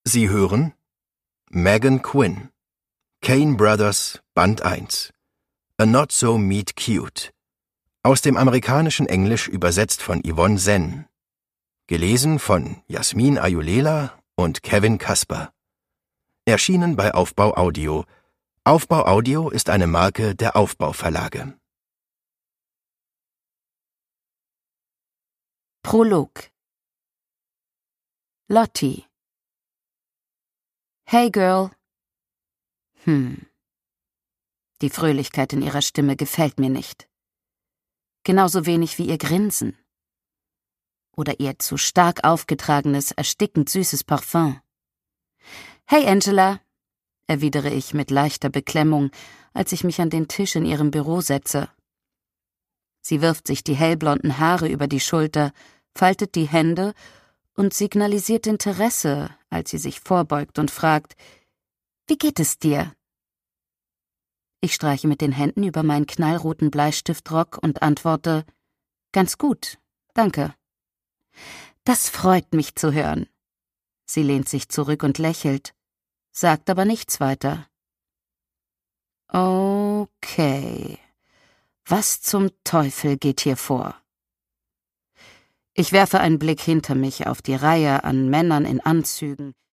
Sie hören Megan Quinn, Kane Brothers, Band 1, A Not So Meet Cute, aus dem amerikanischen Englisch übersetzt von Yvonne Senn, gelesen von Jasmin Ayulela und Kevin Kasper. Erschienen bei Aufbau Audio. Aufbau Audio ist eine Marke der Aufbau Verlage. Prolog. Lottie. Hey Girl. Die Fröhlichkeit in ihrer Stimme gefällt mir nicht. Genauso wenig wie ihr Grinsen. Oder ihr zu stark aufgetragenes, erstickend süßes Parfum. Hey Angela, erwidere ich mit leichter Beklemmung, als ich mich an den Tisch in ihrem Büro setze. Sie wirft sich die hellblonden Haare über die Schulter, faltet die Hände und signalisiert Interesse, als sie sich vorbeugt und fragt: Wie geht es dir? Ich streiche mit den Händen über meinen knallroten Bleistiftrock und antworte: Ganz gut, danke. Das freut mich zu hören. Sie lehnt sich zurück und lächelt, sagt aber nichts weiter. Okay, was zum Teufel geht hier vor? Ich werfe einen Blick hinter mich auf die Reihe an Männern in Anzügen,